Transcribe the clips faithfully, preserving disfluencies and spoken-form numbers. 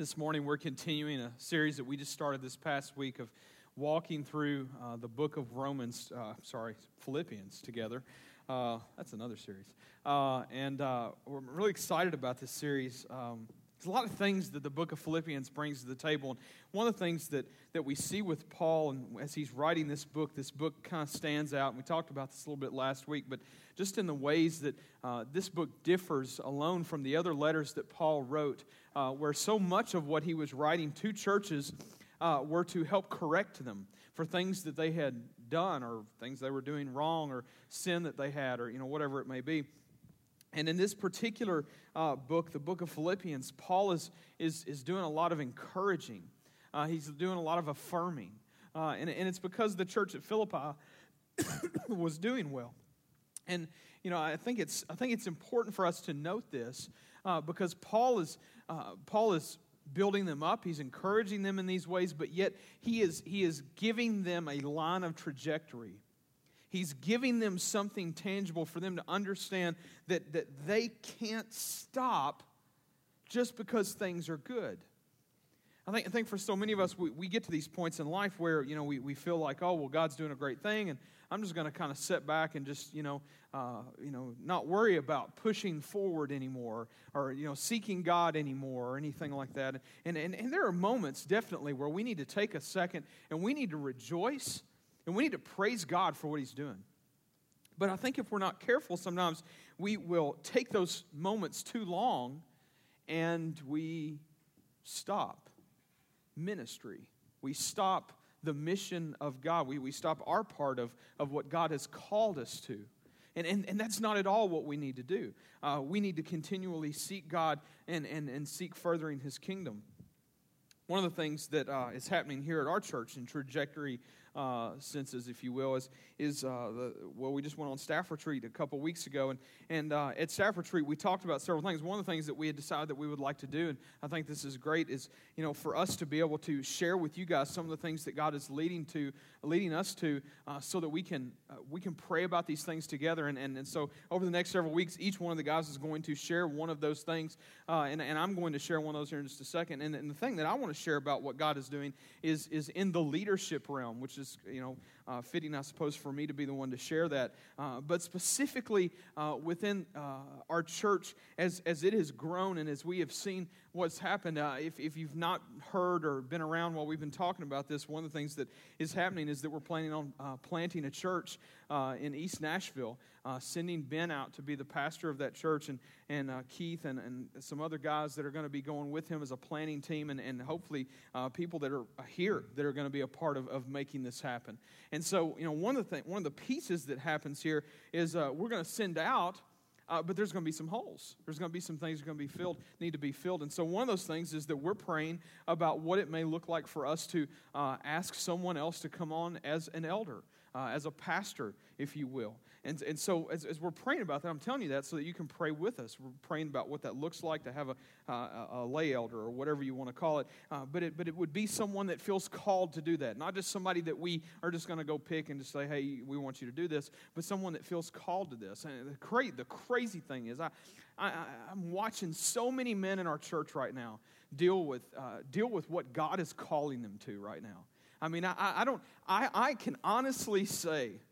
This morning we're continuing a series that we just started this past week of walking through uh, the book of Romans, uh, sorry, Philippians together. Uh, that's another series. Uh, and uh, we're really excited about this series. Um, there's a lot of things that the book of Philippians brings to the table. And one of the things that, that we see with Paul, and as he's writing this book, this book kind of stands out. And we talked about this a little bit last week, but just in the ways that uh, this book differs alone from the other letters that Paul wrote, uh, where so much of what he was writing to churches uh, were to help correct them for things that they had done or things they were doing wrong or sin that they had or, you know, whatever it may be. And in this particular uh, book, the book of Philippians, Paul is is is doing a lot of encouraging. Uh, he's doing a lot of affirming. Uh, and, and it's because the church at Philippi was doing well. And, you know, I think it's I think it's important for us to note this uh, because Paul is uh, Paul is building them up. He's encouraging them in these ways, but yet he is he is giving them a line of trajectory. He's giving them something tangible for them to understand that, that they can't stop just because things are good. I think I think for so many of us, we, we get to these points in life where, you know, we, we feel like, oh, well, God's doing a great thing, and I'm just going to kind of sit back and just, you know, uh, you know, not worry about pushing forward anymore or, you know, seeking God anymore or anything like that. And, and, and there are moments, definitely, where we need to take a second and we need to rejoice and we need to praise God for what He's doing. But I think if we're not careful, sometimes we will take those moments too long and we stop ministry. We stop the mission of God. We, we stop our part of, of what God has called us to. And, and, and that's not at all what we need to do. Uh, we need to continually seek God and, and, and seek furthering His kingdom. One of the things that uh, is happening here at our church in trajectory uh, senses, if you will, is, is uh, the, well, we just went on staff retreat a couple weeks ago, and, and uh, at staff retreat we talked about several things. One of the things that we had decided that we would like to do, and I think this is great, is, you know, for us to be able to share with you guys some of the things that God is leading to, leading us to, uh, so that we can uh, we can pray about these things together. And, and and so over the next several weeks, each one of the guys is going to share one of those things, uh, and and I'm going to share one of those here in just a second. And, and the thing that I want to share about what God is doing is is in the leadership realm, which is, you know, uh, fitting, I suppose, for me to be the one to share that. Uh, but specifically uh, within uh, our church, as as it has grown and as we have seen what's happened, uh, if if you've not heard or been around while we've been talking about this, one of the things that is happening is that we're planning on uh, planting a church uh, in East Nashville, uh, sending Ben out to be the pastor of that church, and and uh, Keith and, and some other guys that are going to be going with him as a planning team, and, and hopefully uh, people that are here that are going to be a part of, of making this happen. And so, you know, one of the th- one of the pieces that happens here is uh, we're going to send out, uh, but there's going to be some holes. There's going to be some things that are going to be filled, need to be filled. And so one of those things is that we're praying about what it may look like for us to uh, ask someone else to come on as an elder, uh, as a pastor, if you will. And and so as, as we're praying about that, I'm telling you that so that you can pray with us. We're praying about what that looks like to have a, uh, a lay elder or whatever you want to call it. Uh, but it but it would be someone that feels called to do that, not just somebody that we are just going to go pick and just say, hey, we want you to do this, but someone that feels called to this. And the crazy the crazy thing is, I, I I'm watching so many men in our church right now deal with uh, deal with what God is calling them to right now. I mean, I, I don't. I, I can honestly say,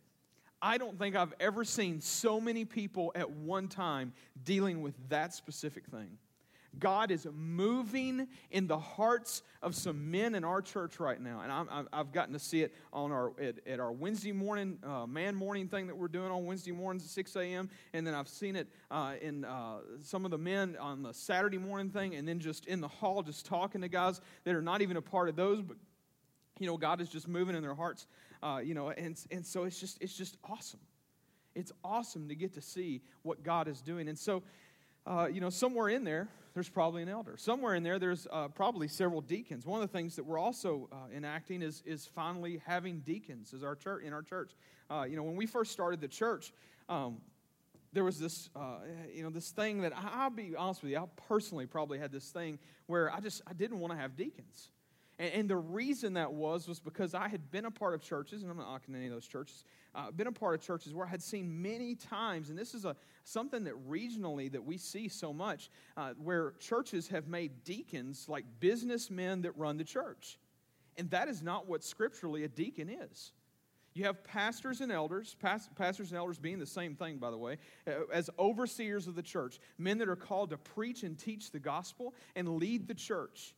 I don't think I've ever seen so many people at one time dealing with that specific thing. God is moving in the hearts of some men in our church right now, and I'm, I've gotten to see it on our at, at our Wednesday morning uh, man morning thing that we're doing on Wednesday mornings at six a.m. And then I've seen it uh, in uh, some of the men on the Saturday morning thing, and then just in the hall, just talking to guys that are not even a part of those, but you know, God is just moving in their hearts, uh, you know, and and so it's just it's just awesome. It's awesome to get to see what God is doing, and so. Uh, you know, somewhere in there, there's probably an elder. Somewhere in there, there's uh, probably several deacons. One of the things that we're also uh, enacting is is finally having deacons as our church in our church. Uh, you know, when we first started the church, um, there was this, uh, you know, this thing that I, I'll be honest with you, I personally probably had this thing where I just I didn't want to have deacons. And, and the reason that was, was because I had been a part of churches, and I'm not knocking any of those churches, uh, been a part of churches where I had seen many times, and this is a something that regionally that we see so much, uh, where churches have made deacons like businessmen that run the church. And that is not what scripturally a deacon is. You have pastors and elders, past, pastors and elders being the same thing, by the way, as overseers of the church, men that are called to preach and teach the gospel and lead the church.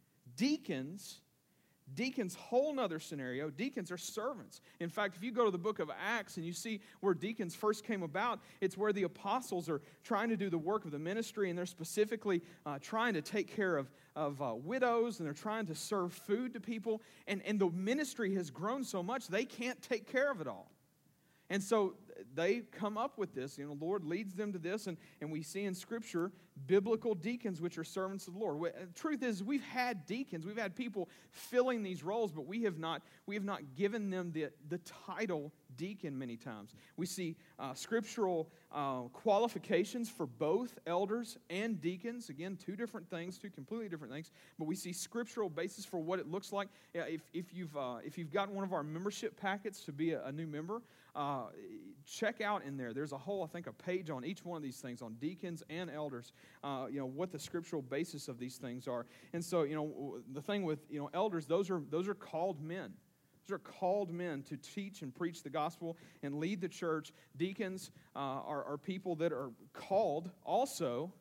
Deacons, deacons, whole nother scenario, deacons are servants. In fact, if you go to the book of Acts and you see where deacons first came about, it's where the apostles are trying to do the work of the ministry, and they're specifically uh, trying to take care of, of uh, widows, and they're trying to serve food to people, and, and the ministry has grown so much, they can't take care of it all. And so they come up with this. You know, the Lord leads them to this, and, and we see in Scripture biblical deacons, which are servants of the Lord. The truth is, we've had deacons, we've had people filling these roles, but we have not we have not given them the, the title deacon many times. We see uh, scriptural uh, qualifications for both elders and deacons. Again, two different things, two completely different things. But we see scriptural basis for what it looks like. Yeah, if if you've uh, if you've gotten one of our membership packets to be a, a new member, uh, check out in there. There's a whole, I think, a page on each one of these things on deacons and elders. Uh, you know what the scriptural basis of these things are. And so, you know, the thing with you know elders, those are those are called men. Those are called men to teach and preach the gospel and lead the church. Deacons uh, are, are people that are called also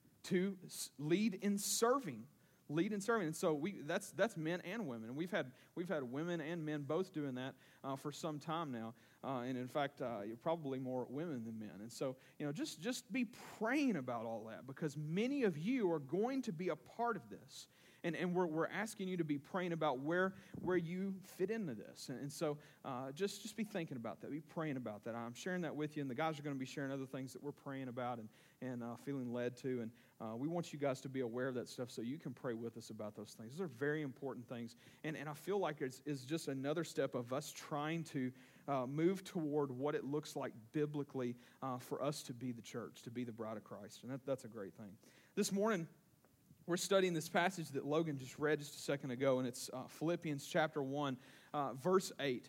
to lead in serving. Lead in serving, and so we that's that's men and women, and we've had we've had women and men both doing that uh, for some time now, uh, and in fact, uh, you're probably more women than men. And so, you know, just just be praying about all that, because many of you are going to be a part of this. And and we're we're asking you to be praying about where where you fit into this. And, and so uh, just, just be thinking about that. Be praying about that. I'm sharing that with you, and the guys are going to be sharing other things that we're praying about and, and uh, feeling led to. And uh, we want you guys to be aware of that stuff so you can pray with us about those things. Those are very important things. And, and I feel like it's, it's just another step of us trying to uh, move toward what it looks like biblically uh, for us to be the church, to be the bride of Christ. And that, that's a great thing. This morning, we're studying this passage that Logan just read just a second ago, and it's uh, Philippians chapter one, uh, verse eight.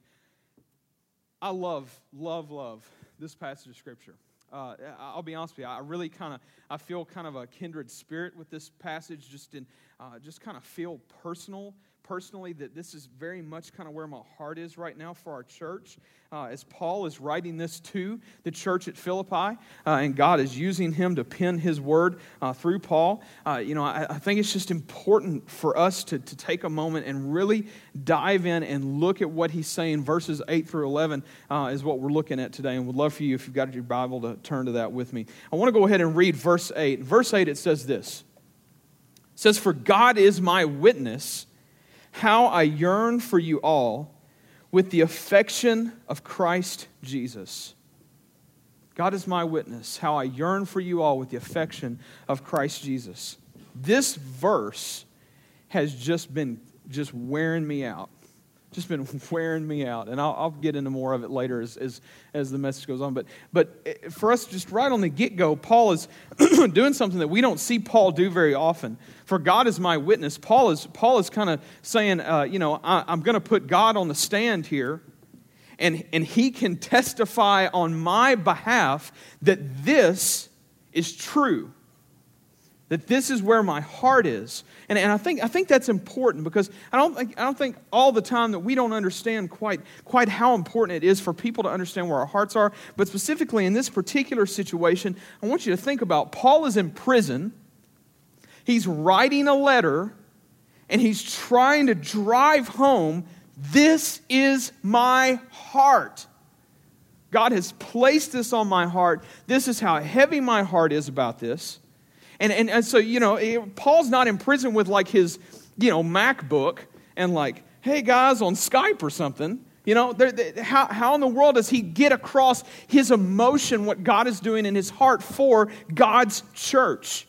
I love, love, love this passage of Scripture. Uh, I'll be honest with you, I really kind of, I feel kind of a kindred spirit with this passage, just in, uh, just kind of feel personal, personally, that this is very much kind of where my heart is right now for our church. Uh, as Paul is writing this to the church at Philippi, uh, and God is using him to pen his word uh, through Paul, uh, you know, I, I think it's just important for us to, to take a moment and really dive in and look at what he's saying. Verses eight through eleven uh, is what we're looking at today, and would love for you, if you've got your Bible, to turn to that with me. I want to go ahead and read verse eight. In verse eight, it says this. It says, "For God is my witness, how I yearn for you all with the affection of Christ Jesus." God is my witness, how I yearn for you all with the affection of Christ Jesus. This verse has just been just wearing me out. Just been wearing me out. And I'll, I'll get into more of it later as, as, as the message goes on. But, but for us, just right on the get-go, Paul is doing something that we don't see Paul do very often. For God is my witness. Paul is Paul is kind of saying, uh, you know, I, I'm going to put God on the stand here, and, and he can testify on my behalf that this is true. That this is where my heart is. And, and I think I think that's important, because I don't think I don't think all the time that we don't understand quite, quite how important it is for people to understand where our hearts are. But specifically in this particular situation, I want you to think about Paul is in prison. He's writing a letter, and he's trying to drive home, this is my heart. God has placed this on my heart. This is how heavy my heart is about this. And, and and so, you know, Paul's not in prison with like his, you know, MacBook and like, hey guys, on Skype or something. You know, how, how in the world does he get across his emotion, what God is doing in his heart for God's church?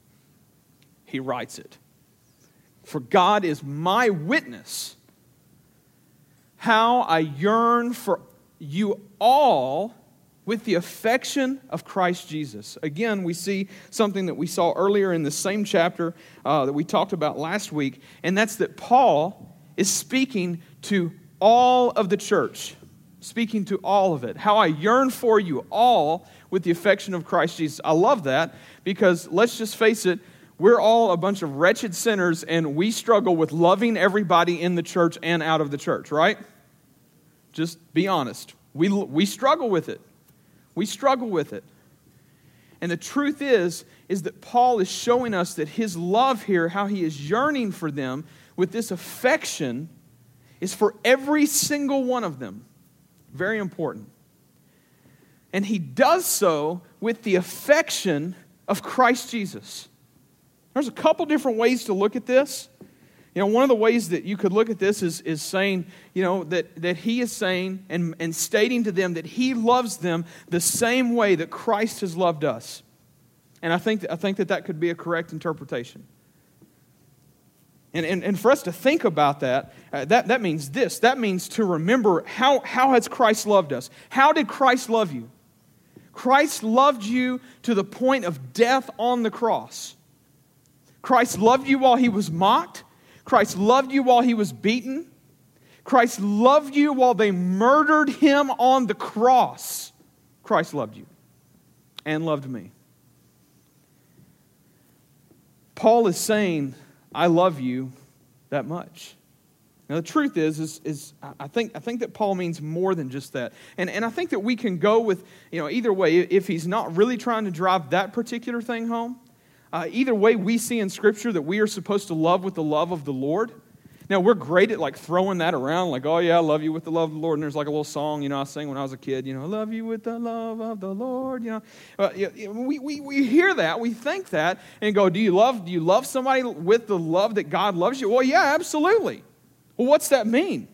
He writes it. For God is my witness, how I yearn for you all with the affection of Christ Jesus. Again, we see something that we saw earlier in the same chapter uh, that we talked about last week, and that's that Paul is speaking to all of the church, speaking to all of it. How I yearn for you all with the affection of Christ Jesus. I love that because, let's just face it, we're all a bunch of wretched sinners, and we struggle with loving everybody in the church and out of the church, right? Just be honest. We, we struggle with it. We struggle with it. And the truth is, is that Paul is showing us that his love here, how he is yearning for them with this affection, is for every single one of them. Very important. And he does so with the affection of Christ Jesus. There's a couple different ways to look at this. You know, one of the ways that you could look at this is, is saying, you know, that, that he is saying and, and stating to them that he loves them the same way that Christ has loved us. And I think, I think that that could be a correct interpretation. And, and, and for us to think about that, uh, that, that means this. That means to remember how, how has Christ loved us? How did Christ love you? Christ loved you to the point of death on the cross. Christ loved you while he was mocked. Christ loved you while he was beaten. Christ loved you while they murdered him on the cross. Christ loved you and loved me. Paul is saying, I love you that much. Now the truth is, is, is I think I think that Paul means more than just that. And, and I think that we can go with, you know, either way, if he's not really trying to drive that particular thing home. Uh, either way, we see in Scripture that we are supposed to love with the love of the Lord. Now, we're great at like throwing that around, like, oh yeah, I love you with the love of the Lord. And there's like a little song, you know, I sang when I was a kid, you know, I love you with the love of the Lord, you know. Uh, we, we, we hear that, we think that, and go, do you love, do you love somebody with the love that God loves you? Well, yeah, absolutely. Well, what's that mean?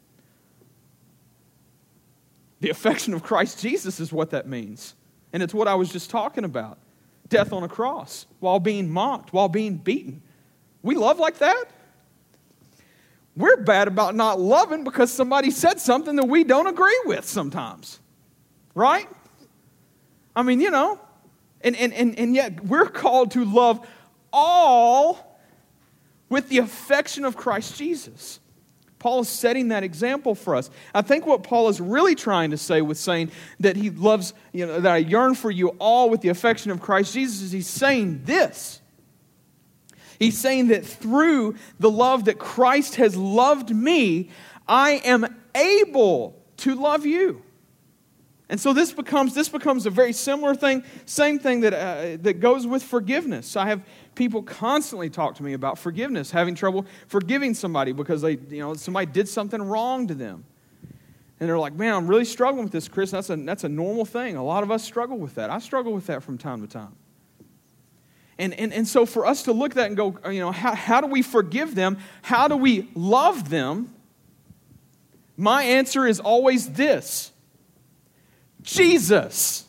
The affection of Christ Jesus is what that means. And it's what I was just talking about. Death on a cross, while being mocked, while being beaten. We love like that? We're bad about not loving because somebody said something that we don't agree with sometimes. Right? I mean, you know, and, and, and, and yet we're called to love all with the affection of Christ Jesus. Paul is setting that example for us. I think what Paul is really trying to say with saying that he loves, you know, that I yearn for you all with the affection of Christ Jesus is he's saying this. He's saying that through the love that Christ has loved me, I am able to love you. And so this becomes this becomes a very similar thing, same thing that uh, that goes with forgiveness. I have people constantly talk to me about forgiveness, having trouble forgiving somebody because they, you know, somebody did something wrong to them. And they're like, man, I'm really struggling with this, Chris. That's a, that's a normal thing. A lot of us struggle with that. I struggle with that from time to time. And, and, and so for us to look at that and go, you know, how, how do we forgive them? How do we love them? My answer is always this. Jesus.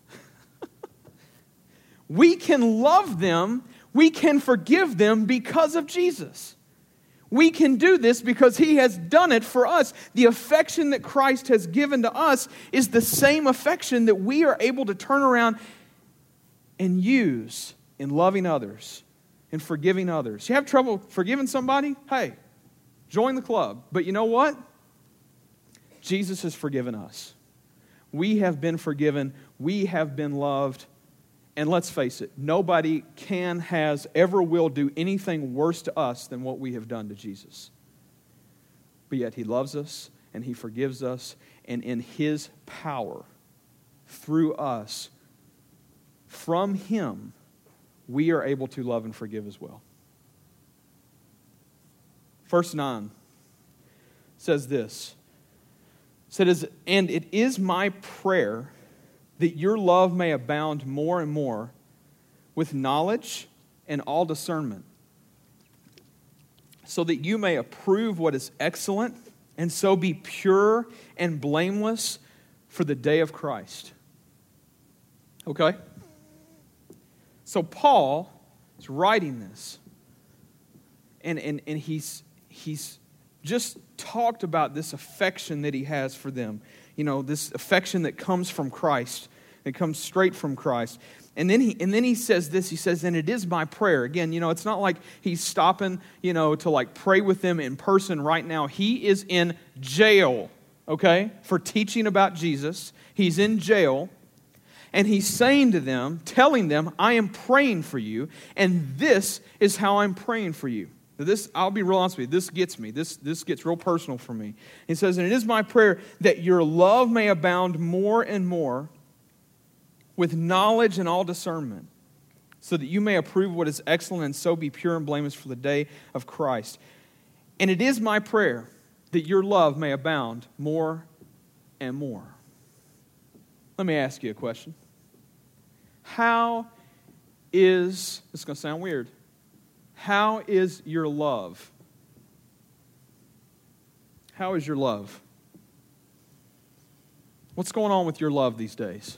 We can love them, we can forgive them because of Jesus. We can do this because he has done it for us. The affection that Christ has given to us is the same affection that we are able to turn around and use in loving others and forgiving others. You have trouble forgiving somebody? Hey, join the club. But you know what? Jesus has forgiven us. We have been forgiven. We have been loved. And let's face it, nobody can, has, ever will do anything worse to us than what we have done to Jesus. But yet he loves us and he forgives us. And in his power, through us, from him, we are able to love and forgive as well. Verse nine says this. It says, and it is my prayer that your love may abound more and more with knowledge and all discernment, so that you may approve what is excellent, and so be pure and blameless for the day of Christ. Okay? So Paul is writing this, and, and, and he's, he's just talked about this affection that he has for them. you know, this affection that comes from Christ. It comes straight from Christ. And then he and then he says this, he says, and it is my prayer. Again, you know, it's not like he's stopping, you know, to like pray with them in person right now. He is in jail, okay, for teaching about Jesus. He's in jail. And he's saying to them, telling them, I am praying for you, and this is how I'm praying for you. Now this, I'll be real honest with you, this gets me. This, this gets real personal for me. He says, and it is my prayer that your love may abound more and more with knowledge and all discernment, so that you may approve what is excellent and so be pure and blameless for the day of Christ. And it is my prayer that your love may abound more and more. Let me ask you a question. How is, this is going to sound weird, how is your love? How is your love? What's going on with your love these days?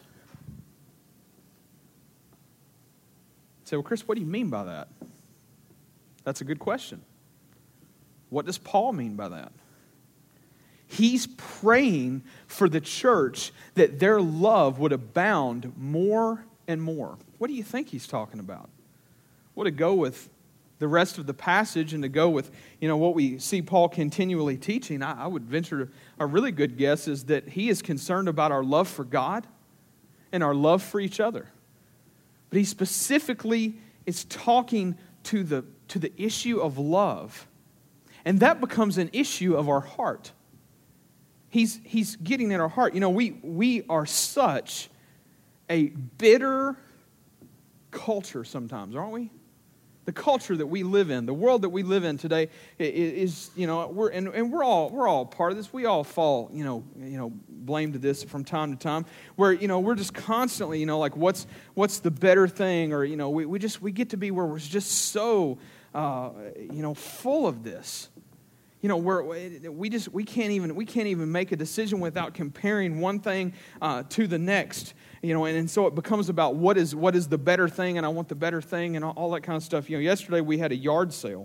Say, well, Chris, what do you mean by that? That's a good question. What does Paul mean by that? He's praying for the church that their love would abound more and more. What do you think he's talking about? Well, to go with the rest of the passage and to go with, you know, what we see Paul continually teaching, I, I would venture a really good guess is that he is concerned about our love for God and our love for each other. But he specifically is talking to the, to the issue of love. And that becomes an issue of our heart. He's, he's getting in our heart. You know, we, we are such a bitter culture sometimes, aren't we? The culture that we live in, the world that we live in today is, you know, we're and, and we're all we're all part of this. We all fall, you know, you know, blame to this from time to time. Where, you know, we're just constantly, you know, like what's what's the better thing, or you know, we, we just we get to be where we're just so, uh, you know, full of this. You know, we're, we just we can't even we can't even make a decision without comparing one thing uh, to the next. You know, and, and so it becomes about what is what is the better thing, and I want the better thing, and all, all that kind of stuff. You know, yesterday we had a yard sale.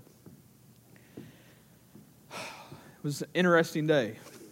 It was an interesting day,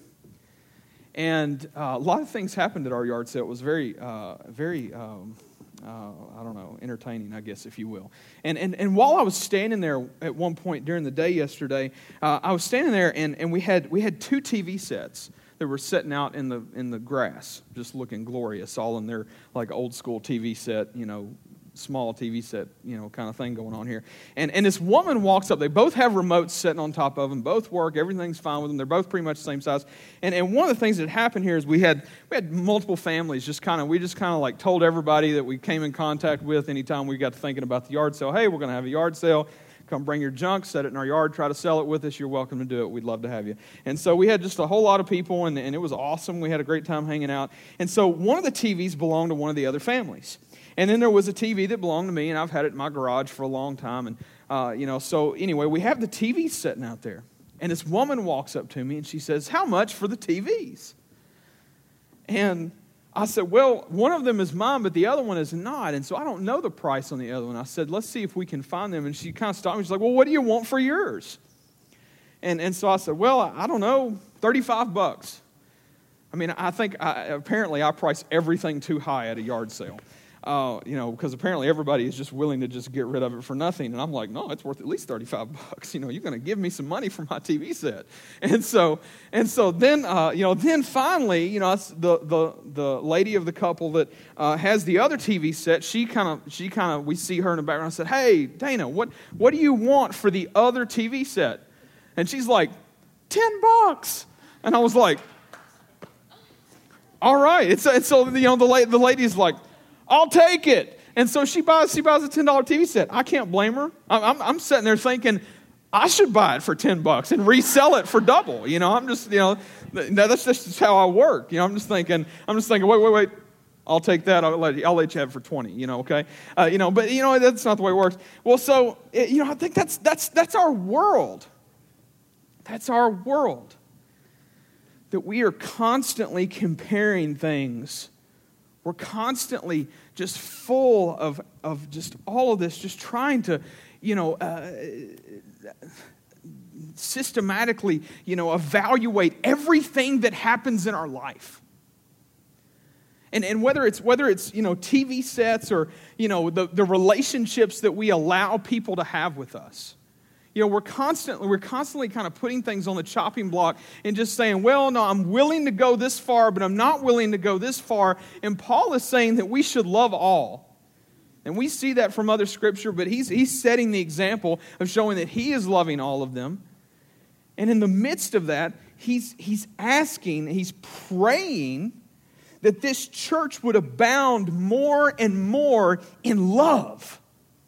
and uh, a lot of things happened at our yard sale. It was very, uh, very. Um, Uh, I don't know, entertaining, I guess, if you will. And and and while I was standing there at one point during the day yesterday, uh, I was standing there, and, and we had we had two T V sets that were sitting out in the in the grass, just looking glorious, all in their like old school T V set, you know, small T V set, you know, kind of thing going on here. And and this woman walks up. They both have remotes sitting on top of them. Both work. Everything's fine with them. They're both pretty much the same size. And and one of the things that happened here is we had we had multiple families. Just kind of we just kind of like told everybody that we came in contact with anytime we got to thinking about the yard sale. Hey, we're going to have a yard sale. Come bring your junk, set it in our yard, try to sell it with us. You're welcome to do it. We'd love to have you. And so we had just a whole lot of people, and, and it was awesome. We had a great time hanging out. And so one of the T Vs belonged to one of the other families. And then there was a T V that belonged to me, and I've had it in my garage for a long time. And, uh, you know, so anyway, we have the T V sitting out there. And this woman walks up to me, and she says, how much for the T Vs? And I said, well, one of them is mine, but the other one is not. And so I don't know the price on the other one. I said, let's see if we can find them. And she kind of stopped me. She's like, well, what do you want for yours? And and so I said, well, I don't know, thirty-five bucks. I mean, I think I, apparently I price everything too high at a yard sale. Uh, you know, because apparently everybody is just willing to just get rid of it for nothing. And I'm like, no, it's worth at least thirty-five bucks. You know, you're going to give me some money for my T V set. And so, and so then, uh, you know, then finally, you know, the the the lady of the couple that uh, has the other T V set, she kind of, she kind of, we see her in the background. I said, hey, Dana, what what do you want for the other T V set? And she's like, ten bucks. And I was like, all right. It's, and so, you know, the la- the lady's like, I'll take it. And so she buys she buys a ten dollar T V set. I can't blame her. I'm, I'm, I'm sitting there thinking, I should buy it for ten bucks and resell it for double. You know, I'm just, you know, that's just how I work. You know, I'm just thinking, I'm just thinking, wait, wait, wait. I'll take that. I'll let you, I'll let you have it for twenty, you know, okay? Uh, you know, but, you know, that's not the way it works. Well, so, it, you know, I think that's that's that's our world. That's our world. That we are constantly comparing things. We're constantly just full of, of just all of this, just trying to, you know, uh, systematically, you know, evaluate everything that happens in our life. And, and whether it's, whether it's you know, T V sets or, you know, the, the relationships that we allow people to have with us. You know, we're constantly, we're constantly kind of putting things on the chopping block and just saying, well, no, I'm willing to go this far, but I'm not willing to go this far. And Paul is saying that we should love all. And we see that from other scripture, but he's, he's setting the example of showing that he is loving all of them. And in the midst of that, he's, he's asking, he's praying that this church would abound more and more in love.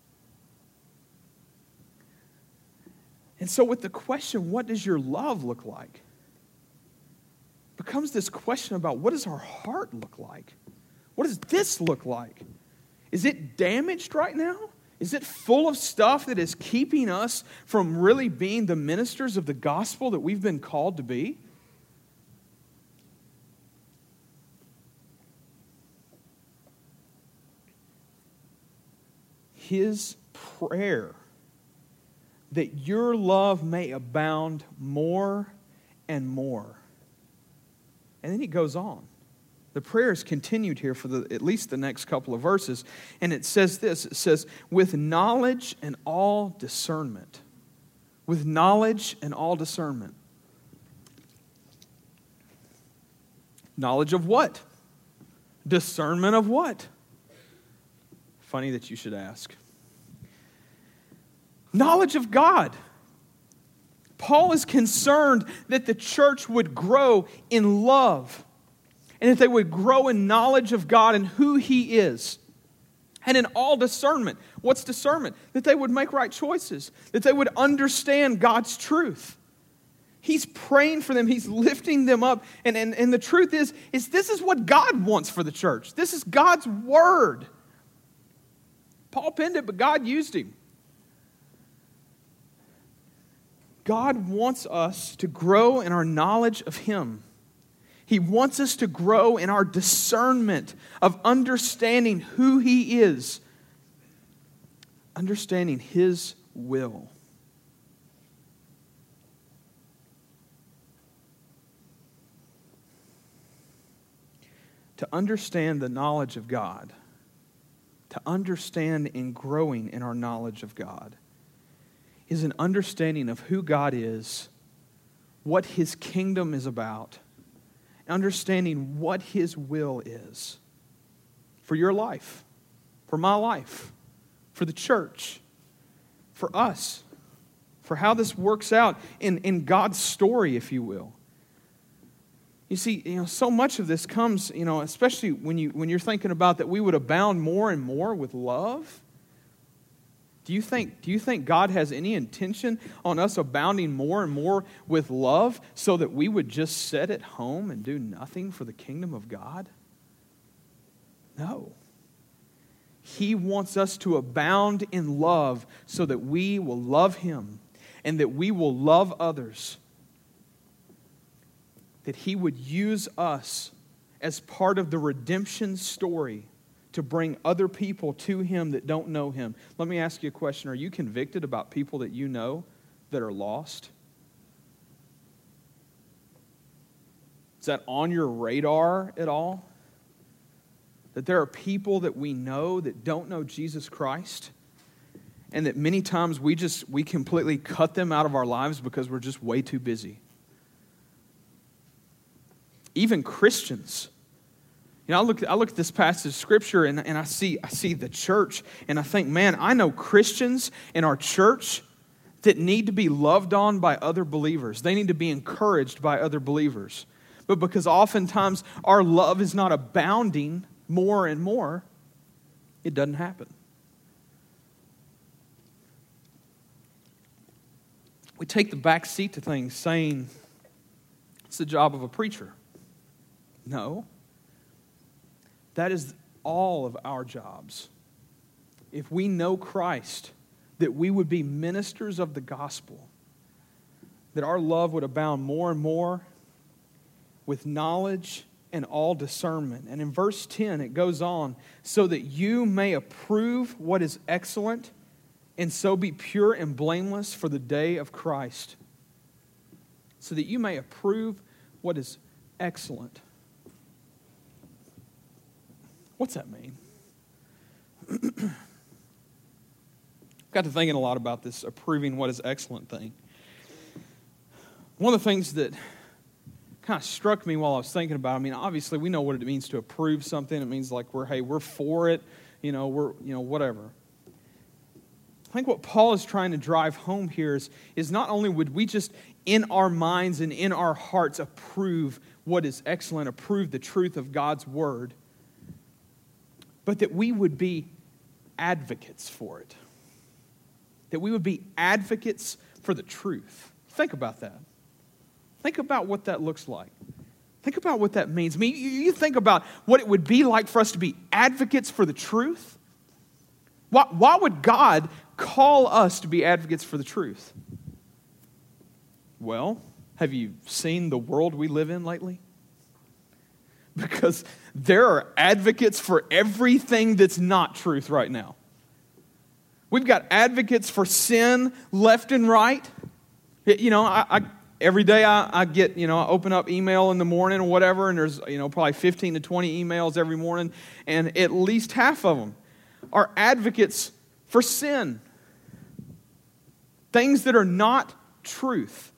And so with the question, what does your love look like? Becomes this question about what does our heart look like? What does this look like? Is it damaged right now? Is it full of stuff that is keeping us from really being the ministers of the gospel that we've been called to be? His prayer that your love may abound more and more. And then he goes on. The prayer is continued here for the, at least the next couple of verses. And it says this, it says, with knowledge and all discernment. With knowledge and all discernment. Knowledge of what? Discernment of what? Funny that you should ask. Knowledge of God. Paul is concerned that the church would grow in love and that they would grow in knowledge of God and who He is. And in all discernment. What's discernment? That they would make right choices. That they would understand God's truth. He's praying for them. He's lifting them up. And, and, and the truth is, is this is what God wants for the church. This is God's word. Paul penned it, but God used him. God wants us to grow in our knowledge of Him. He wants us to grow in our discernment of understanding who He is, understanding His will. To understand the knowledge of God, to understand and growing in our knowledge of God, is an understanding of who God is, what His kingdom is about, understanding what His will is for your life, for my life, for the church, for us, for how this works out in, in God's story, if you will. You see, you know, so much of this comes, you know, especially when you when you're thinking about that we would abound more and more with love. Do you think, do you think God has any intention on us abounding more and more with love so that we would just sit at home and do nothing for the kingdom of God? No. He wants us to abound in love so that we will love Him and that we will love others. That He would use us as part of the redemption story to bring other people to Him that don't know Him. Let me ask you a question. Are you convicted about people that you know that are lost? Is that on your radar at all? That there are people that we know that don't know Jesus Christ, and that many times we just, we completely cut them out of our lives because we're just way too busy. Even Christians. You know, I look, I look at this passage of Scripture and, and I see, I see the church and I think, man, I know Christians in our church that need to be loved on by other believers. They need to be encouraged by other believers. But because oftentimes our love is not abounding more and more, it doesn't happen. We take the back seat to things saying it's the job of a preacher. No. That is all of our jobs. If we know Christ, that we would be ministers of the gospel, that our love would abound more and more with knowledge and all discernment. And in verse ten, it goes on, so that you may approve what is excellent and so be pure and blameless for the day of Christ. So that you may approve what is excellent. What's that mean? Got to thinking a lot about this approving what is excellent thing. One of the things that kind of struck me while I was thinking about it, I mean, obviously we know what it means to approve something. It means like we're, hey, we're for it, you know, we're, you know, whatever. I think what Paul is trying to drive home here is, is not only would we just in our minds and in our hearts approve what is excellent, approve the truth of God's word, but that we would be advocates for it. That we would be advocates for the truth. Think about that. Think about what that looks like. Think about what that means. I mean, you think about what it would be like for us to be advocates for the truth. Why, why would God call us to be advocates for the truth? Well, have you seen the world we live in lately? Because there are advocates for everything that's not truth right now. We've got advocates for sin left and right. You know, I, I every day I, I get, you know, I open up email in the morning or whatever, and there's, you know, probably fifteen to twenty emails every morning, and at least half of them are advocates for sin. Things that are not truth.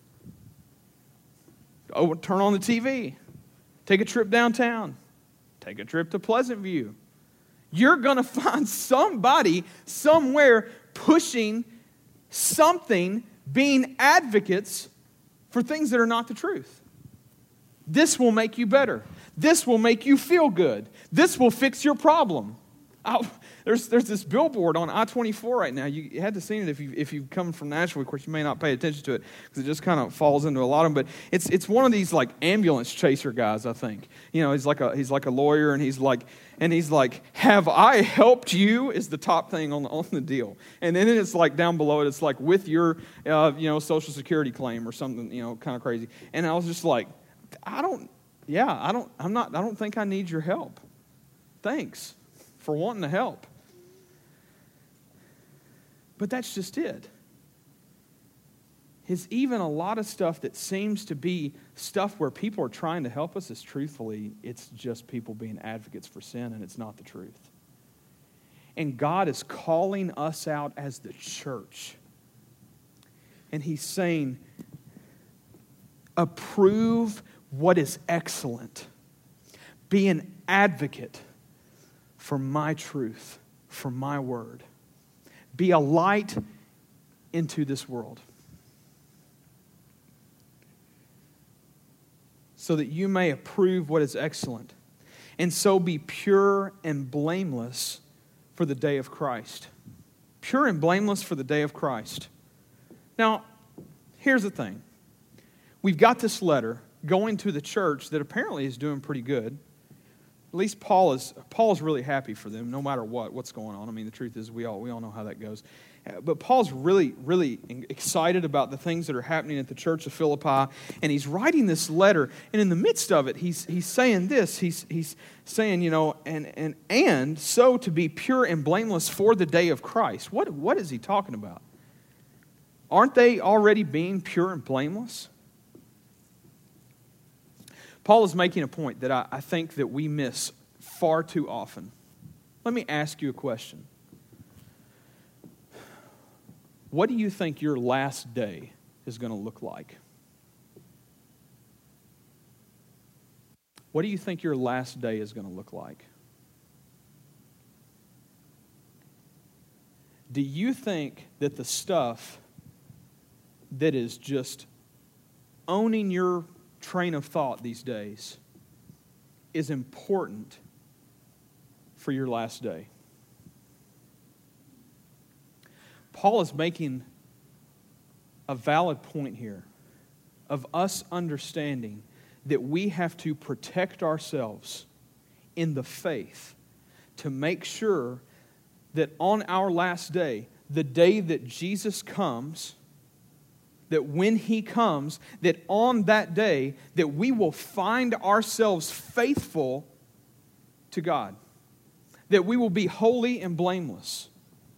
Oh, turn on the T V. Take a trip downtown. Take a trip to Pleasant View. You're going to find somebody somewhere pushing something, being advocates for things that are not the truth. This will make you better. This will make you feel good. This will fix your problem. Oh, there's there's this billboard on I twenty-four right now. You had to see it if you if you've come from Nashville. Of course, you may not pay attention to it because it just kind of falls into a lot of them. But it's it's one of these like ambulance chaser guys. I think you know he's like a he's like a lawyer, and he's like and he's like, "Have I helped you?" is the top thing on on the deal. And then it's like down below it, it's like with your uh, you know Social Security claim or something, you know, kind of crazy. And I was just like, I don't, yeah, I don't, I'm not, I don't think I need your help. Thanks for wanting to help. But that's just it. It's even a lot of stuff that seems to be stuff where people are trying to help us is truthfully, it's just people being advocates for sin, and it's not the truth. And God is calling us out as the church. And He's saying, approve what is excellent. Be an advocate for my truth, for my word. Be a light into this world, so that you may approve what is excellent, and so be pure and blameless for the day of Christ. Pure and blameless for the day of Christ. Now, here's the thing. We've got this letter going to the church that apparently is doing pretty good. At least Paul is Paul is really happy for them, no matter what, what's going on. I mean, the truth is we all we all know how that goes. But Paul's really, really excited about the things that are happening at the church of Philippi, and he's writing this letter. And in the midst of it, he's he's saying this. He's he's saying, you know, and and and so to be pure and blameless for the day of Christ. What what is he talking about? Aren't they already being pure and blameless? Paul is making a point that I, I think that we miss far too often. Let me ask you a question. What do you think your last day is going to look like? What do you think your last day is going to look like? Do you think that the stuff that is just owning your train of thought these days is important for your last day? Paul is making a valid point here of us understanding that we have to protect ourselves in the faith to make sure that on our last day, the day that Jesus comes, that when He comes, that on that day, that we will find ourselves faithful to God. That we will be holy and blameless.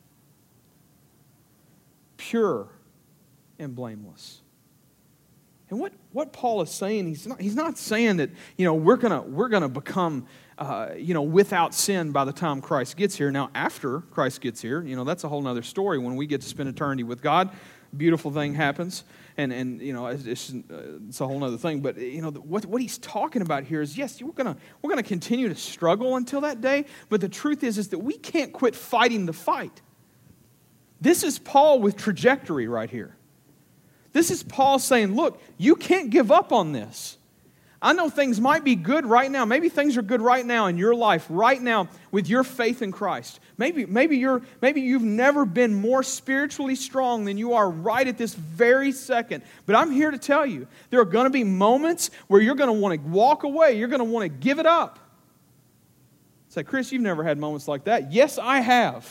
Pure and blameless. And what, what Paul is saying, he's not, he's not saying that, you know, we're going to we're gonna become, uh, you know, without sin by the time Christ gets here. Now, after Christ gets here, you know, that's a whole other story. When we get to spend eternity with God, beautiful thing happens. And, and you know, it's, it's, uh, it's a whole other thing. But, you know, what, what he's talking about here is, yes, we're going to we're gonna continue to struggle until that day. But the truth is, is that we can't quit fighting the fight. This is Paul with trajectory right here. This is Paul saying, look, you can't give up on this. I know things might be good right now. Maybe things are good right now in your life, right now with your faith in Christ. Maybe, maybe, you're, maybe you've never been more spiritually strong than you are right at this very second. But I'm here to tell you, there are going to be moments where you're going to want to walk away. You're going to want to give it up. Say, Chris, you've never had moments like that. Yes, I have.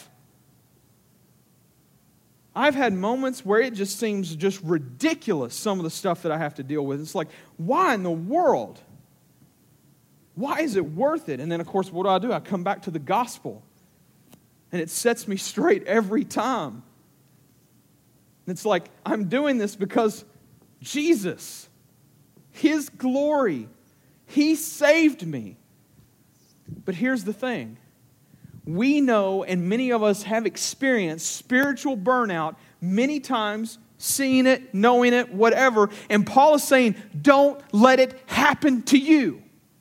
I've had moments where it just seems just ridiculous, some of the stuff that I have to deal with. It's like, why in the world? Why is it worth it? And then, of course, what do I do? I come back to the gospel. And it sets me straight every time. And it's like, I'm doing this because Jesus, His glory, He saved me. But here's the thing. We know, and many of us have experienced spiritual burnout many times, seeing it, knowing it, whatever. And Paul is saying, don't let it happen to you.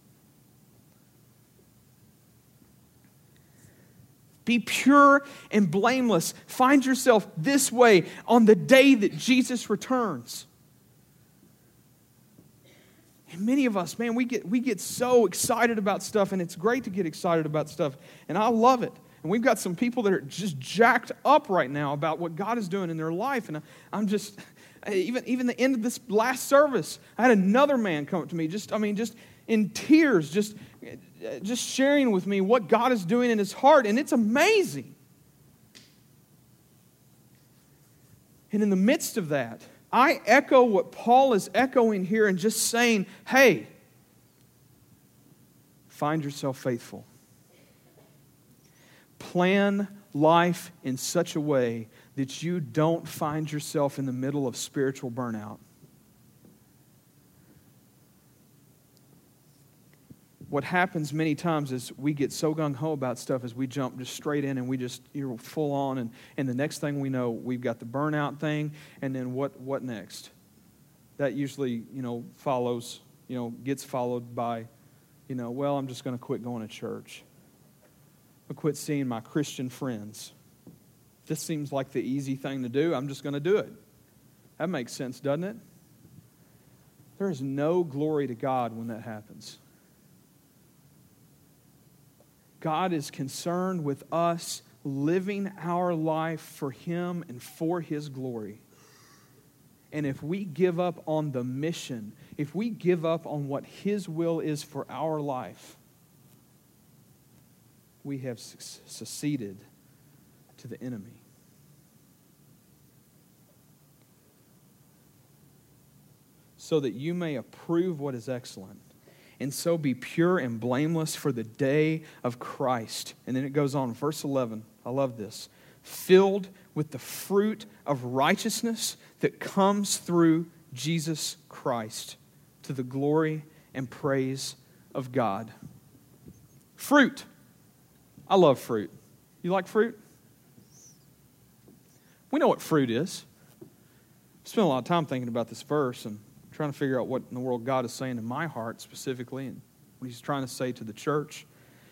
Be pure and blameless. Find yourself this way on the day that Jesus returns. And many of us, man, we get we get so excited about stuff, and it's great to get excited about stuff, and I love it. And we've got some people that are just jacked up right now about what God is doing in their life, and I'm just, even even the end of this last service, I had another man come up to me, just I mean, just in tears, just just sharing with me what God is doing in his heart, and it's amazing. And in the midst of that, I echo what Paul is echoing here and just saying, hey, find yourself faithful. Plan life in such a way that you don't find yourself in the middle of spiritual burnout. What happens many times is we get so gung-ho about stuff as we jump just straight in and we just, you're full on, and, and the next thing we know, we've got the burnout thing, and then what what next? That usually, you know, follows, you know, gets followed by, you know, well, I'm just going to quit going to church. I'll quit seeing my Christian friends. This seems like the easy thing to do. I'm just going to do it. That makes sense, doesn't it? There is no glory to God when that happens. God is concerned with us living our life for Him and for His glory. And if we give up on the mission, if we give up on what His will is for our life, we have succeeded to the enemy. So that you may approve what is excellent, and so be pure and blameless for the day of Christ. And then it goes on, verse eleven. I love this. Filled with the fruit of righteousness that comes through Jesus Christ, to the glory and praise of God. Fruit. I love fruit. You like fruit? We know what fruit is. I spent a lot of time thinking about this verse and trying to figure out what in the world God is saying in my heart specifically and what He's trying to say to the church.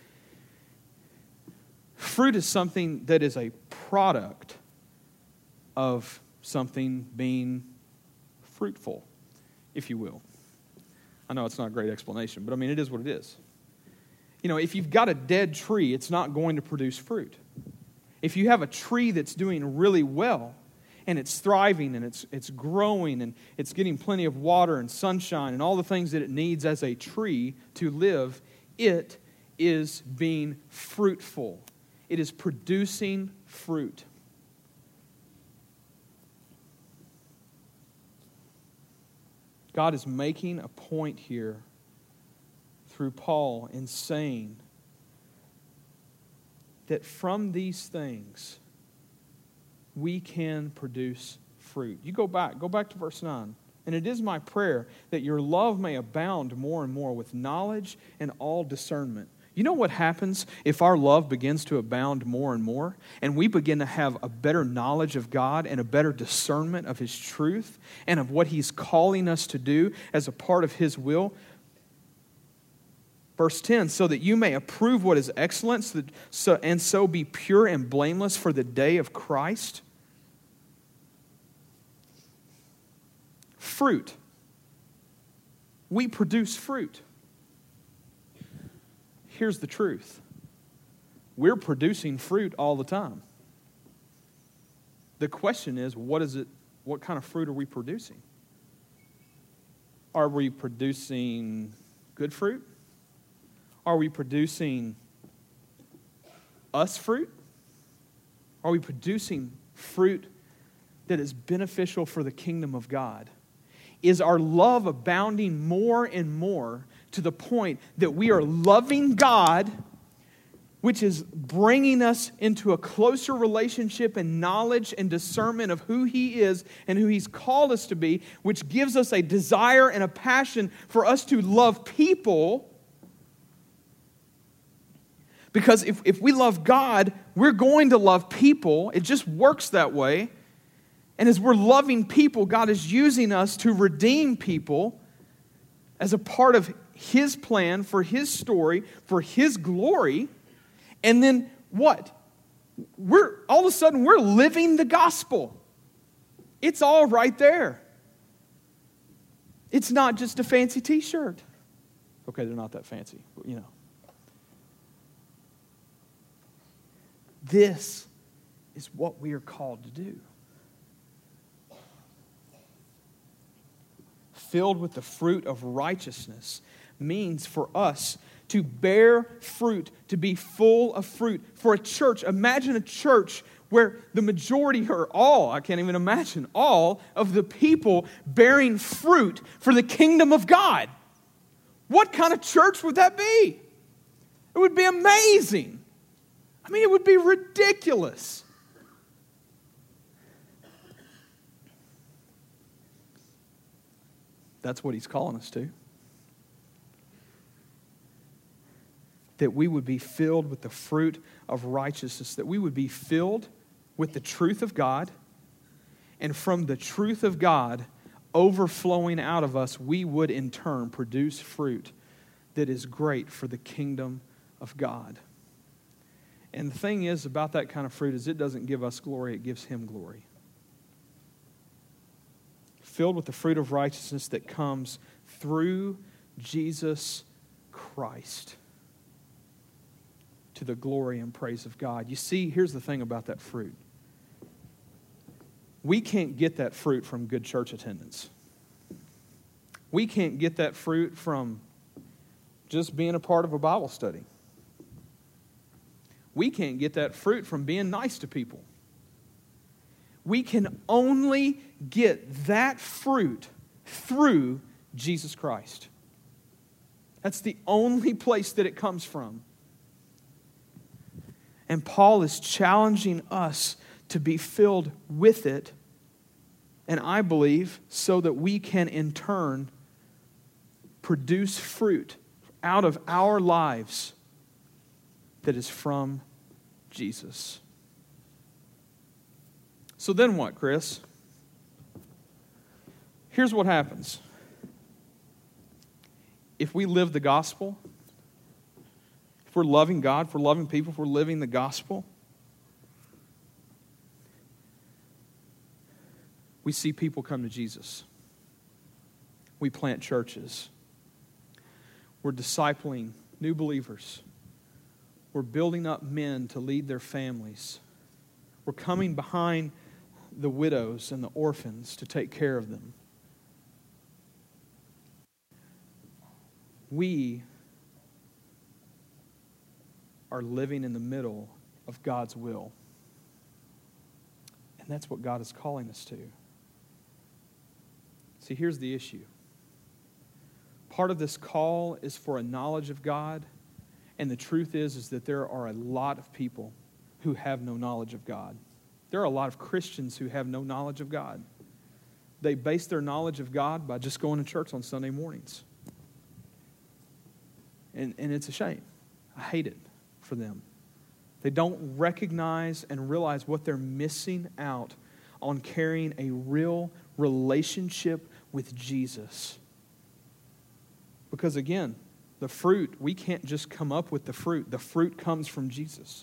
Fruit is something that is a product of something being fruitful, if you will. I know it's not a great explanation, but I mean, it is what it is. You know, if you've got a dead tree, it's not going to produce fruit. If you have a tree that's doing really well, and it's thriving, and it's it's growing, and it's getting plenty of water and sunshine and all the things that it needs as a tree to live, it is being fruitful. It is producing fruit. God is making a point here through Paul in saying that from these things, we can produce fruit. You go back, go back to verse nine. And it is my prayer that your love may abound more and more with knowledge and all discernment. You know what happens if our love begins to abound more and more, and we begin to have a better knowledge of God and a better discernment of His truth and of what He's calling us to do as a part of His will? Verse ten, so that you may approve what is excellent so that, so, and so be pure and blameless for the day of Christ. Fruit. We produce fruit. Here's the truth. We're producing fruit all the time. The question is, what is it? What kind of fruit are we producing? Are we producing good fruit? Are we producing us fruit? Are we producing fruit that is beneficial for the kingdom of God? Is our love abounding more and more to the point that we are loving God, which is bringing us into a closer relationship and knowledge and discernment of who He is and who He's called us to be, which gives us a desire and a passion for us to love people? Because if, if we love God, we're going to love people. It just works that way. And as we're loving people, God is using us to redeem people as a part of His plan, for His story, for His glory. And then what? We're all of a sudden, we're living the gospel. It's all right there. It's not just a fancy t-shirt. Okay, they're not that fancy, but you know. This is what we are called to do. Filled with the fruit of righteousness means for us to bear fruit, to be full of fruit. For a church, imagine a church where the majority or all, I can't even imagine, all of the people bearing fruit for the kingdom of God. What kind of church would that be? It would be amazing. I mean, it would be ridiculous. That's what He's calling us to. That we would be filled with the fruit of righteousness. That we would be filled with the truth of God. And from the truth of God overflowing out of us, we would in turn produce fruit that is great for the kingdom of God. And the thing is about that kind of fruit is it doesn't give us glory, it gives Him glory. Filled with the fruit of righteousness that comes through Jesus Christ to the glory and praise of God. You see, here's the thing about that fruit. We can't get that fruit from good church attendance. We can't get that fruit from just being a part of a Bible study. We can't get that fruit from being nice to people. We can only get that fruit through Jesus Christ. That's the only place that it comes from. And Paul is challenging us to be filled with it, and I believe so that we can in turn produce fruit out of our lives that is from Jesus. So then what, Chris? Here's what happens. If we live the gospel, if we're loving God, if we're loving people, if we're living the gospel, we see people come to Jesus. We plant churches. We're discipling new believers. We're building up men to lead their families. We're coming behind the widows and the orphans to take care of them. We are living in the middle of God's will. And that's what God is calling us to. See, here's the issue. Part of this call is for a knowledge of God, and the truth is, is that there are a lot of people who have no knowledge of God. There are a lot of Christians who have no knowledge of God. they base their knowledge of God by just going to church on Sunday mornings. And, and it's a shame. I hate it for them. They don't recognize and realize what they're missing out on carrying a real relationship with Jesus. Because again, the fruit, we can't just come up with the fruit. The fruit comes from Jesus.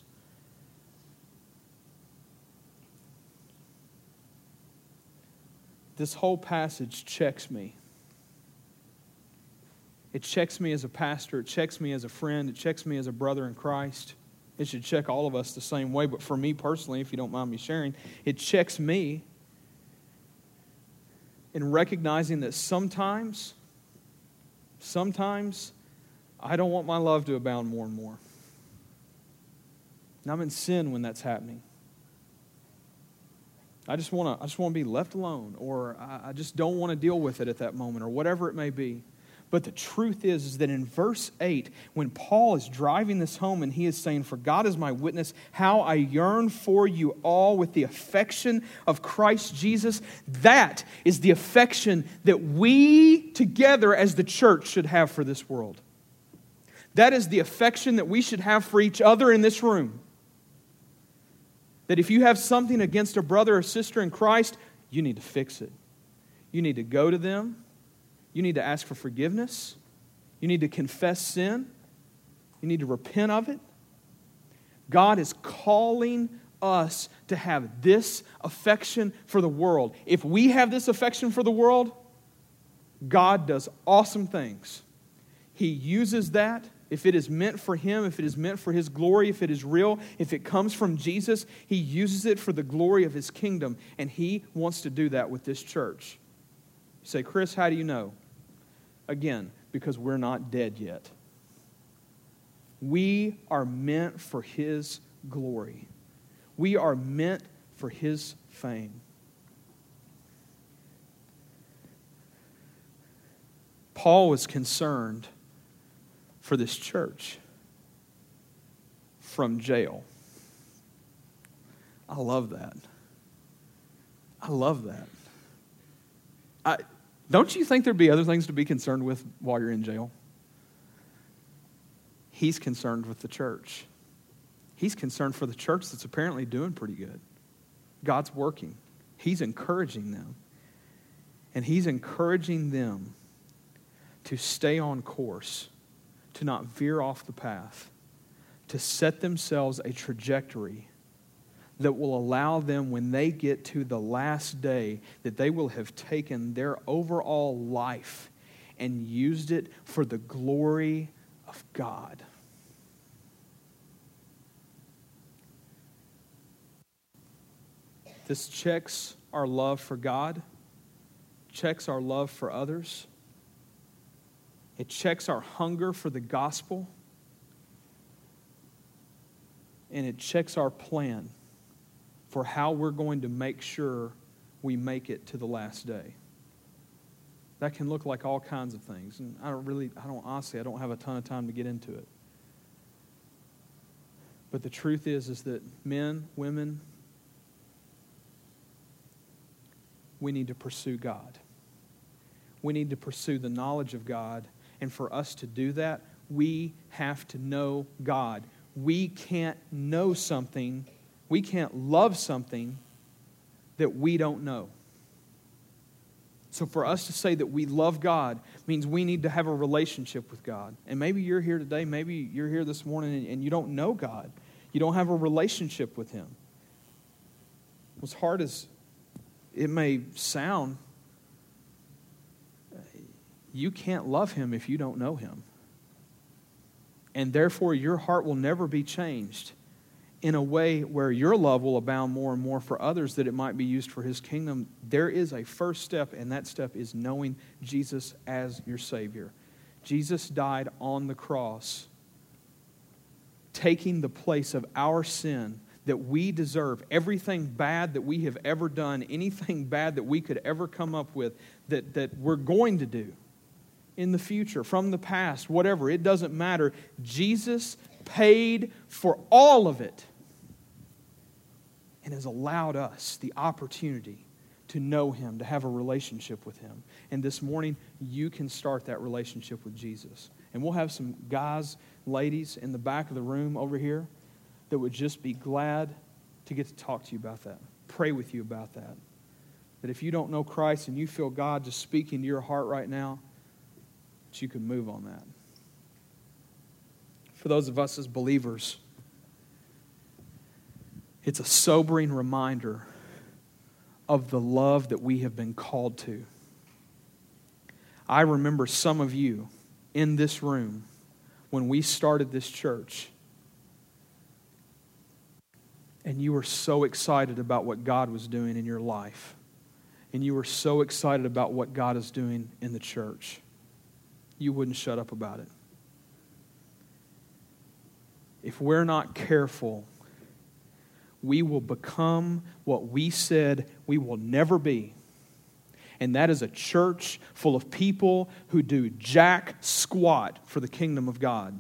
This whole passage checks me. It checks me as a pastor. It checks me as a friend. It checks me as a brother in Christ. It should check all of us the same way. But for me personally, if you don't mind me sharing, it checks me in recognizing that sometimes, sometimes I don't want my love to abound more and more. And I'm in sin when that's happening. I just want to I just want to be left alone, or I, I just don't want to deal with it at that moment, or whatever it may be. But the truth is, is that in verse eight, when Paul is driving this home and he is saying, "For God is my witness, how I yearn for you all with the affection of Christ Jesus," that is the affection that we together as the church should have for this world. That is the affection that we should have for each other in this room. That if you have something against a brother or sister in Christ, you need to fix it. You need to go to them. You need to ask for forgiveness. You need to confess sin. You need to repent of it. God is calling us to have this affection for the world. If we have this affection for the world, God does awesome things. He uses that. If it is meant for Him, if it is meant for His glory, if it is real, if it comes from Jesus, He uses it for the glory of His kingdom. And He wants to do that with this church. You say, "Chris, how do you know?" Again, because we're not dead yet. We are meant for His glory. We are meant for His fame. Paul was concerned for this church from jail. I love that. I love that. I, don't you think there'd be other things to be concerned with while you're in jail? He's concerned with the church. He's concerned for the church that's apparently doing pretty good. God's working. He's encouraging them. And He's encouraging them to stay on course, to not veer off the path, to set themselves a trajectory that will allow them, when they get to the last day, that they will have taken their overall life and used it for the glory of God. This checks our love for God, checks our love for others. It checks our hunger for the gospel. And it checks our plan for how we're going to make sure we make it to the last day. That can look like all kinds of things. And I don't really, I don't, honestly, I don't have a ton of time to get into it. But the truth is, is that men, women, we need to pursue God. We need to pursue the knowledge of God. And for us to do that, we have to know God. We can't know something, we can't love something that we don't know. So for us to say that we love God means we need to have a relationship with God. And maybe you're here today, maybe you're here this morning and you don't know God. You don't have a relationship with Him. As hard as it may sound, you can't love Him if you don't know Him. And therefore, your heart will never be changed in a way where your love will abound more and more for others, that it might be used for His kingdom. There is a first step, and that step is knowing Jesus as your Savior. Jesus died on the cross, taking the place of our sin that we deserve. Everything bad that we have ever done, anything bad that we could ever come up with, that, that we're going to do in the future, from the past, whatever, it doesn't matter. Jesus paid for all of it and has allowed us the opportunity to to know Him, to have a relationship with Him. And this morning, you can start that relationship with Jesus. And we'll have some guys, ladies in the back of the room over here that would just be glad to get to talk to you about that, pray with you about that. That if you don't know Christ and you feel God just speaking to your heart right now, that you can move on that. For those of us as believers, it's a sobering reminder of the love that we have been called to. I remember some of you in this room when we started this church, and you were so excited about what God was doing in your life, and you were so excited about what God is doing in the church. You wouldn't shut up about it. If we're not careful, we will become what we said we will never be. And that is a church full of people who do jack squat for the kingdom of God.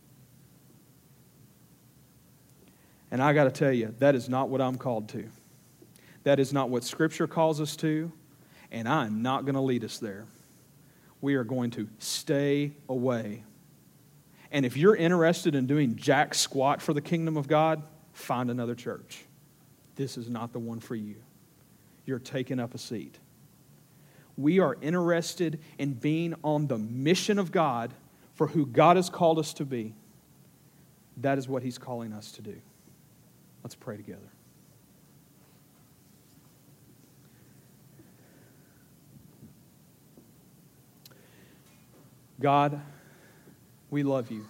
And I got to tell you, that is not what I'm called to. That is not what Scripture calls us to, and I'm not going to lead us there. We are going to stay away. And if you're interested in doing jack squat for the kingdom of God, find another church. This is not the one for you. You're taking up a seat. We are interested in being on the mission of God for who God has called us to be. That is what He's calling us to do. Let's pray together. God, we love you.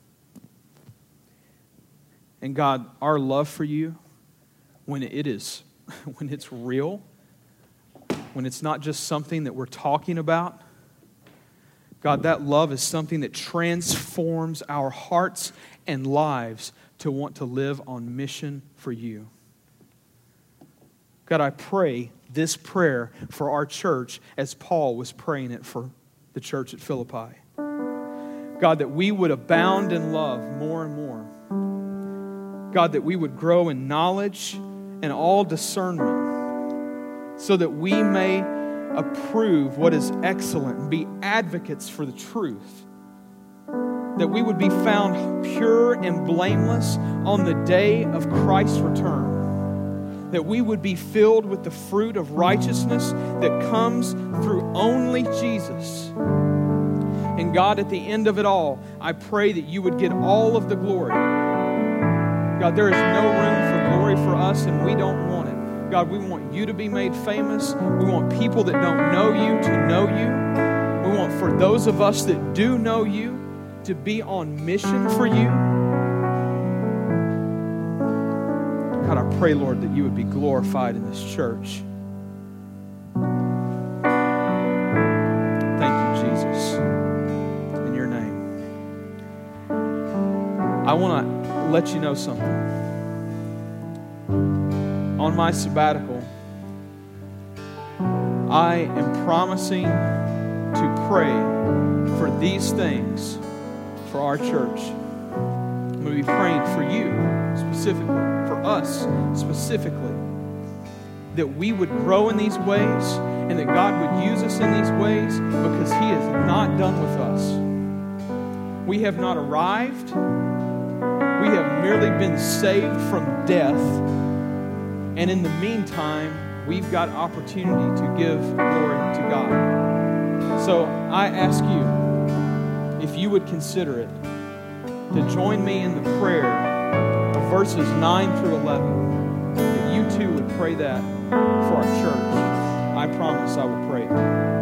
And God, our love for you, when it is, when it's real, when it's not just something that we're talking about, God, that love is something that transforms our hearts and lives to want to live on mission for you. God, I pray this prayer for our church as Paul was praying it for the church at Philippi. God, that we would abound in love more and more. God, that we would grow in knowledge and all discernment so that we may approve what is excellent and be advocates for the truth. That we would be found pure and blameless on the day of Christ's return. That we would be filled with the fruit of righteousness that comes through only Jesus. And God, at the end of it all, I pray that you would get all of the glory. God, there is no room for glory for us, and we don't want it. God, we want you to be made famous. We want people that don't know you to know you. We want for those of us that do know you to be on mission for you. God, I pray, Lord, that you would be glorified in this church. Thank you, Jesus. In your name. I want to let you know something. On my sabbatical, I am promising to pray for these things for our church. I'm going to be praying for you specifically, for us specifically, that we would grow in these ways and that God would use us in these ways because He is not done with us. We have not arrived. We have merely been saved from death. And in the meantime, we've got opportunity to give glory to God. So I ask you, if you would consider it, to join me in the prayer of verses nine through eleven, that you too would pray that for our church. I promise I will pray it.